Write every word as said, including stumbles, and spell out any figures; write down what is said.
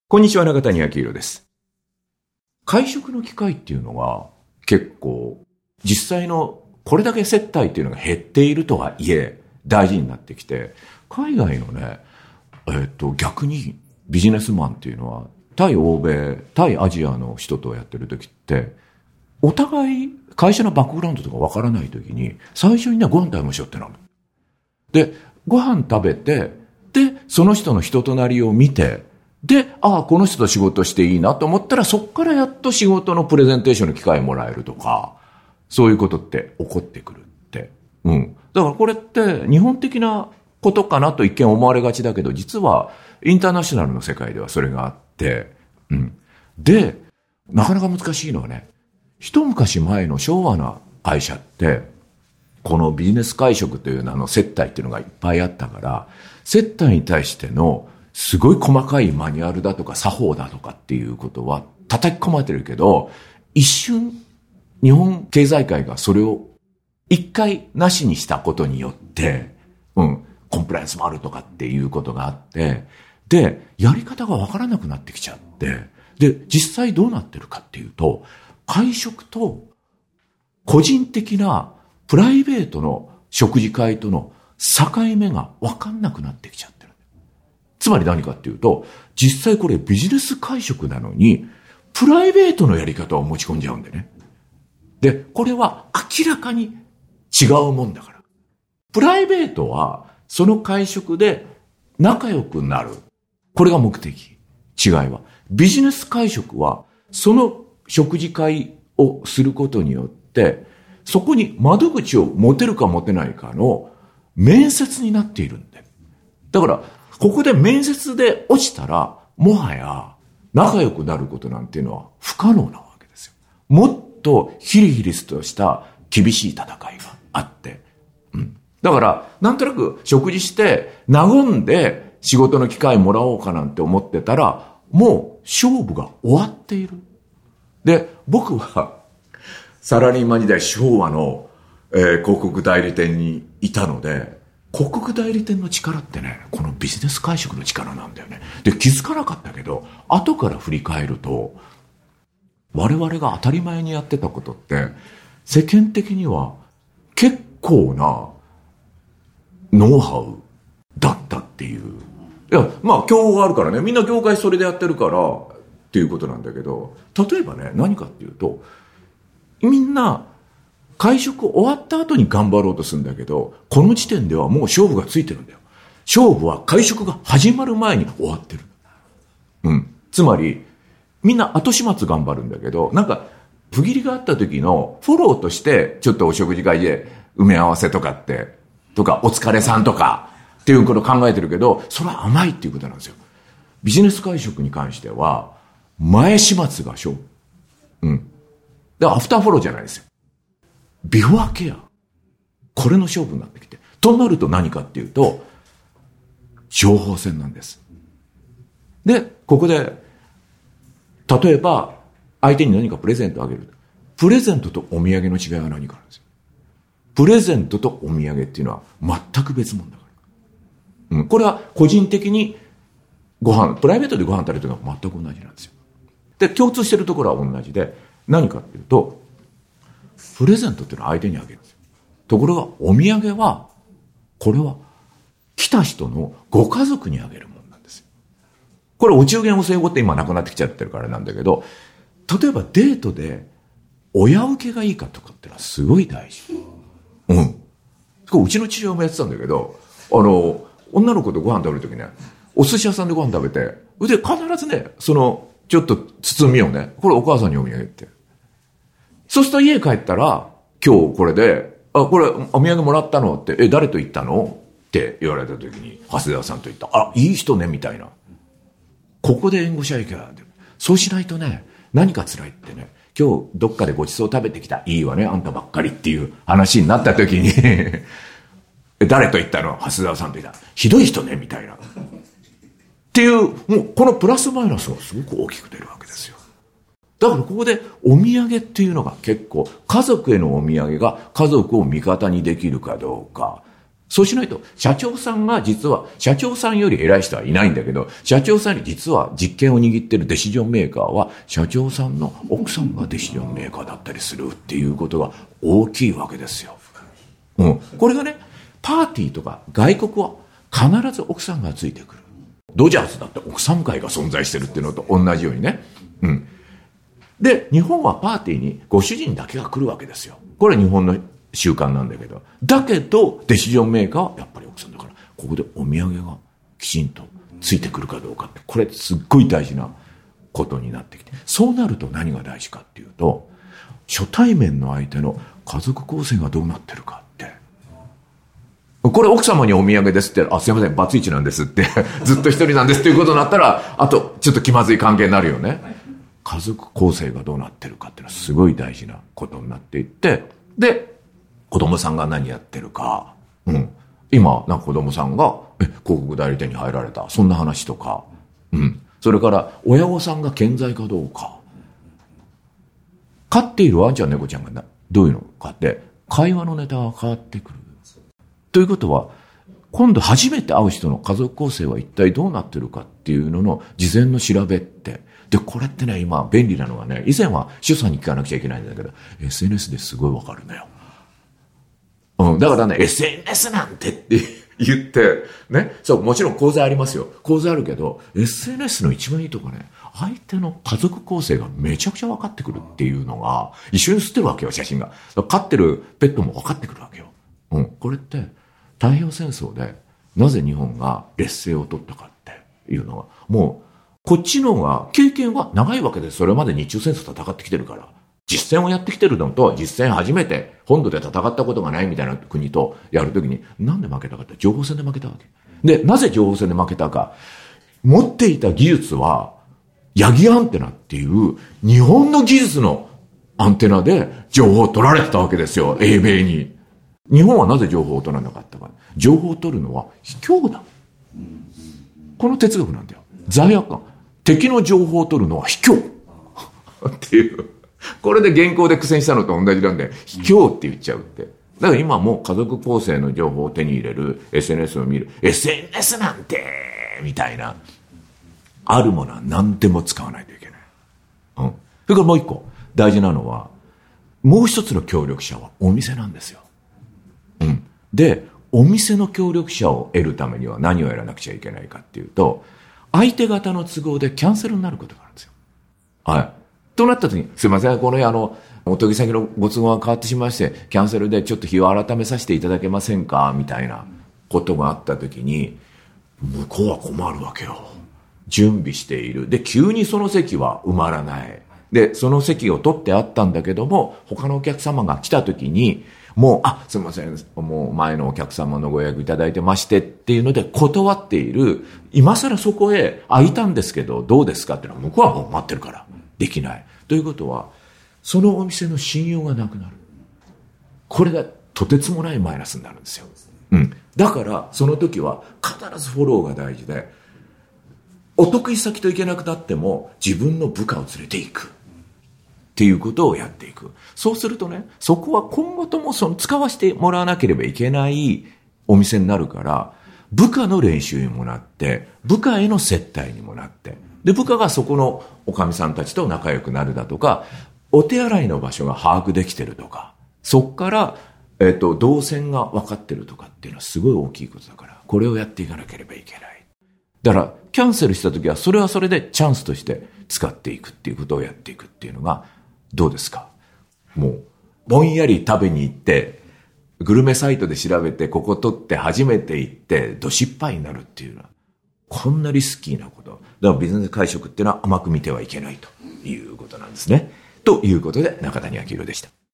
こんにちは、中谷明宏です。会食の機会っていうのが結構実際のこれだけ接待っていうのが減っているとはいえ大事になってきて、海外のね、えっと逆にビジネスマンっていうのは対欧米、対アジアの人とやってる時ってお互い会社のバックグラウンドとかわからない時に最初にね、ご飯食べましょうってなる。で、ご飯食べて、で、その人の人となりを見て、で、ああ、この人と仕事していいなと思ったら、そこからやっと仕事のプレゼンテーションの機会もらえるとか、そういうことって起こってくるって。うん。だからこれって日本的なことかなと一見思われがちだけど、実はインターナショナルの世界ではそれがあって、うん。で、なかなか難しいのはね、一昔前の昭和な会社って、このビジネス会食という名の接待っていうのがいっぱいあったから、接待に対してのすごい細かいマニュアルだとか作法だとかっていうことは叩き込まれてるけど、一瞬日本経済界がそれを一回なしにしたことによって、うん、コンプライアンスもあるとかっていうことがあって、で、やり方がわからなくなってきちゃって、で、実際どうなってるかっていうと、会食と個人的なプライベートの食事会との境目がわかんなくなってきちゃってる。つまり何かっていうと、実際これビジネス会食なのに、プライベートのやり方を持ち込んじゃうんでね。で、これは明らかに違うもんだから。プライベートは、その会食で仲良くなる。これが目的。違いは。ビジネス会食は、その食事会をすることによって、そこに窓口を持てるか持てないかの面接になっているんだよ。だから、ここで面接で落ちたら、もはや仲良くなることなんていうのは不可能なわけですよ。もっとヒリヒリとした厳しい戦いがあって。うん。だから、なんとなく食事して、和んで仕事の機会もらおうかなんて思ってたら、もう勝負が終わっている。で、僕は、サラリーマン時代昭和の、えー、広告代理店にいたので、広告代理店の力ってね、このビジネス会食の力なんだよね。で、気づかなかったけど、後から振り返ると、我々が当たり前にやってたことって、世間的には結構なノウハウだったっていう。いや、まあ、競合があるからね、みんな業界それでやってるから、っていうことなんだけど、例えばね、何かっていうと、みんな、会食終わった後に頑張ろうとするんだけど、この時点ではもう勝負がついてるんだよ。勝負は会食が始まる前に終わってる。うん。つまり、みんな後始末頑張るんだけど、なんか、区切りがあった時のフォローとして、ちょっとお食事会で埋め合わせとかって、とか、お疲れさんとか、っていうことを考えてるけど、それは甘いっていうことなんですよ。ビジネス会食に関しては、前始末が勝負。うん。で、アフターフォローじゃないですよ。ビフォーケア。これの勝負になってきて。となると何かっていうと、情報戦なんです。で、ここで、例えば、相手に何かプレゼントをあげる。プレゼントとお土産の違いは何かなんですよ。プレゼントとお土産っていうのは全く別物だから。うん。これは個人的にご飯、プライベートでご飯食べるのは全く同じなんですよ。で、共通してるところは同じで、何かっていうと、プレゼントっていうのは相手にあげるんですよ。ところが、お土産は、これは、来た人のご家族にあげるものなんですよ。これ、お中元お歳暮って今なくなってきちゃってるからなんだけど、例えばデートで、親受けがいいかとかってのはすごい大事。うん。これうちの父親もやってたんだけど、あの、女の子とご飯食べるときね、お寿司屋さんでご飯食べて、で、必ずね、その、ちょっと包みをね、これお母さんにお土産って。そうすると家帰ったら、今日これで、あ、これお土産もらったのって、え、誰と行ったのって言われた時に、長谷川さんと言った。あ、いい人ね、みたいな。ここで援護しゃいけない。そうしないとね、何か辛いってね、今日どっかでごちそう食べてきた。いいわね、あんたばっかりっていう話になった時に、誰と言ったの長谷川さんと言った。ひどい人ね、みたいな。っていう、もうこのプラスマイナスがすごく大きく出るわけですよ。だからここでお土産っていうのが結構、家族へのお土産が家族を味方にできるかどうか、 そうしないと、社長さんが実は、社長さんより偉い人はいないんだけど、社長さんに実は実権を握ってるデシジョンメーカーは、社長さんの奥さんがデシジョンメーカーだったりするっていうことが大きいわけですよ。うん。これがね、パーティーとか外国は必ず奥さんがついてくる。ドジャースだって奥さん会が存在してるっていうのと同じようにね。うん。で、日本はパーティーにご主人だけが来るわけですよ。これは日本の習慣なんだけど。だけど、デシジョンメーカーはやっぱり奥さんだから、ここでお土産がきちんとついてくるかどうかって、これすっごい大事なことになってきて。そうなると何が大事かっていうと、初対面の相手の家族構成がどうなってるかって。これ奥様にお土産ですって、あ、すいません、バツイチなんですって、ずっと一人なんですっていうことになったら、あと、ちょっと気まずい関係になるよね。家族構成がどうなってるかっていうのはすごい大事なことになっていって、で、子供さんが何やってるか、うん。今、なんか子供さんが、え、広告代理店に入られた。そんな話とか、うん。それから、親御さんが健在かどうか。飼っているワンちゃん、猫ちゃんがどういうのかって、会話のネタが変わってくる。ということは、今度初めて会う人の家族構成は一体どうなってるかっていうのの事前の調べって、で、これってね、今便利なのがね、以前は主さんに聞かなくちゃいけないんだけど、エスエヌエス ですごいわかるんだよ。うん、だからね、エスエヌエス なんてって言って、ね、そう、もちろん講座ありますよ。講座あるけど、エスエヌエス の一番いいとこね、相手の家族構成がめちゃくちゃ分かってくるっていうのが、一緒に写ってるわけよ、写真が。飼ってるペットも分かってくるわけよ。うん、これって、太平洋戦争で、なぜ日本が劣勢を取ったかっていうのは、もう、こっちの方が、経験は長いわけです。それまで日中戦争戦ってきてるから。実戦をやってきてるのと、実戦初めて本土で戦ったことがないみたいな国とやるときに、なんで負けたかって、情報戦で負けたわけ。で、なぜ情報戦で負けたか。持っていた技術は、ヤギアンテナっていう、日本の技術のアンテナで情報を取られてたわけですよ、英米に。日本はなぜ情報を取らなかったか。情報を取るのは卑怯だ。この哲学なんだよ。罪悪感。敵の情報を取るのは卑怯。っていう。これで原稿で苦戦したのと同じなんで、卑怯って言っちゃうって。だから今もう家族構成の情報を手に入れる、エスエヌエス を見る、エスエヌエス なんて、みたいな。あるものは何でも使わないといけない。うん。それからもう一個、大事なのは、もう一つの協力者はお店なんですよ。うん。で、お店の協力者を得るためには何をやらなくちゃいけないかっていうと、相手方の都合でキャンセルになることがあるんですよ。はい。となった時に、すいません、このあの、お取り先のご都合が変わってしまいまして、キャンセルでちょっと日を改めさせていただけませんかみたいなことがあった時に、向こうは困るわけよ。準備している。で、急にその席は埋まらない。で、その席を取ってあったんだけども、他のお客様が来た時に、もう、あ、すみません、もう前のお客様のご予約いただいてましてっていうので断っている、今更そこへ空いたんですけど、どうですかっていうのは向こうはもう待ってるから、できない。ということは、そのお店の信用がなくなる。これがとてつもないマイナスになるんですよ。うん。だから、その時は必ずフォローが大事で、お得意先と行けなくなっても自分の部下を連れて行く。っていうことをやっていく。そうするとね、そこは今後ともその使わせてもらわなければいけないお店になるから、部下の練習にもなって、部下への接待にもなって、で、部下がそこのおかみさんたちと仲良くなるだとか、お手洗いの場所が把握できてるとか、そこから、えっと、動線が分かってるとかっていうのはすごい大きいことだから、これをやっていかなければいけない。だから、キャンセルしたときは、それはそれでチャンスとして使っていくっていうことをやっていくっていうのが、どうですか？もう、ぼんやり食べに行って、グルメサイトで調べて、ここ取って初めて行って、ど失敗になるっていうのは、こんなリスキーなこと。だからビジネス会食っていうのは甘く見てはいけないということなんですね。ということで、中谷明宏でした。